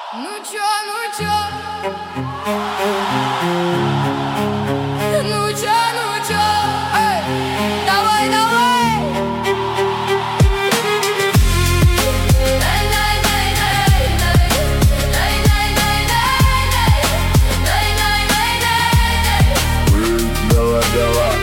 Ну чё, ну чё? Ну чё? Эй, давай, давай! Давай, давай.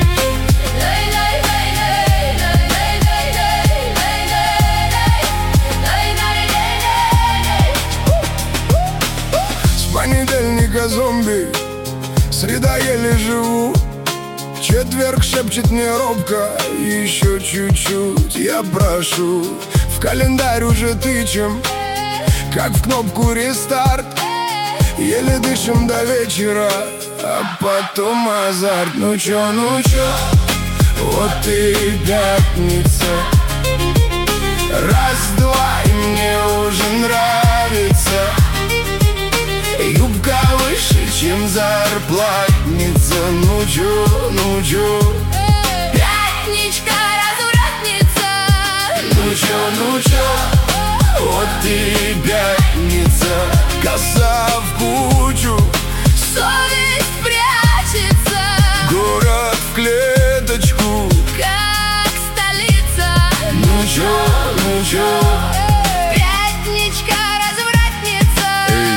С понедельника зомби, среда еле живу. Четверг шепчет мне робко, еще чуть-чуть, я прошу. В календарь уже тычем, как в кнопку рестарт. Еле дышим до вечера, а потом азарт. Ну чё, вот и пятница. Раз-два, и мне уже нравится. Юбка выше, чем зарплатница. Ну чё? Пятничка, развратница. Ну чё, вот и пятница. Коса в кучу, Совесть прячется, город в клеточку. как столица. Ну чё? Пятничка, развратница.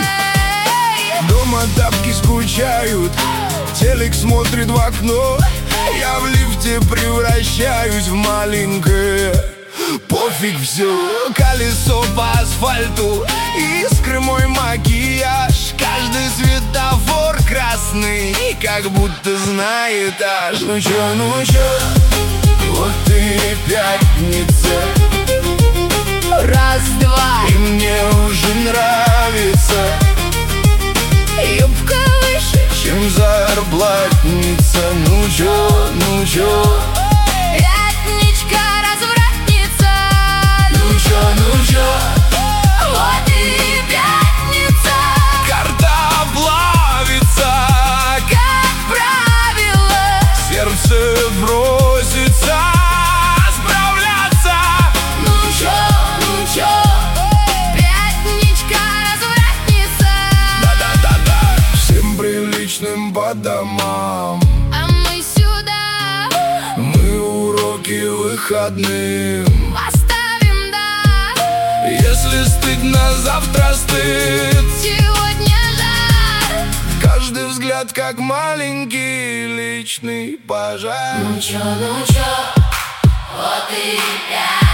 Дома тапки скучают, телек смотрит в окно. Я в лифте превращаюсь в маленькое. Пофиг все, колесо по асфальту, искры мой макияж. Каждый светофор красный, как будто знает аж. Ну чё, вот и пятница. Раз-два, И мне уже нравится. юбка выше. Чем зарплатница. Ну чё? Пятничка, развратница. Ну чё? Вот и пятница. Карта плавится, Как правило, сердце бросится справляться. ну чё? Пятничка, развратница. Да. Всем приличным по домам. А мы сюда Мы уроки выходным. поставим, да. Если стыдно, завтра стыд. Сегодня жар. Каждый взгляд как маленький личный пожар. Ну чё? Вот и пятница.